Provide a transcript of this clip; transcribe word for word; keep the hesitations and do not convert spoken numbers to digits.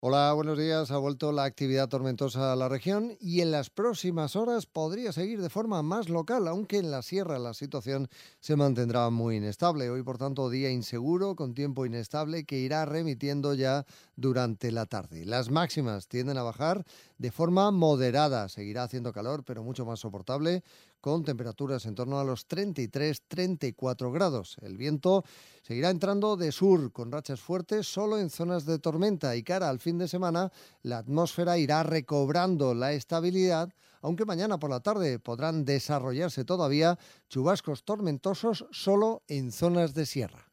Hola, buenos días. Ha vuelto la actividad tormentosa a la región y en las próximas horas podría seguir de forma más local, aunque en la sierra la situación se mantendrá muy inestable. Hoy, por tanto, día inseguro con tiempo inestable que irá remitiendo ya durante la tarde. Las máximas tienden a bajar de forma moderada. Seguirá haciendo calor, pero mucho más soportable, con temperaturas en torno a los treinta y tres treinta y cuatro grados. El viento seguirá entrando de sur con rachas fuertes solo en zonas de tormenta y cara al fin de semana la atmósfera irá recobrando la estabilidad, aunque mañana por la tarde podrán desarrollarse todavía chubascos tormentosos solo en zonas de sierra.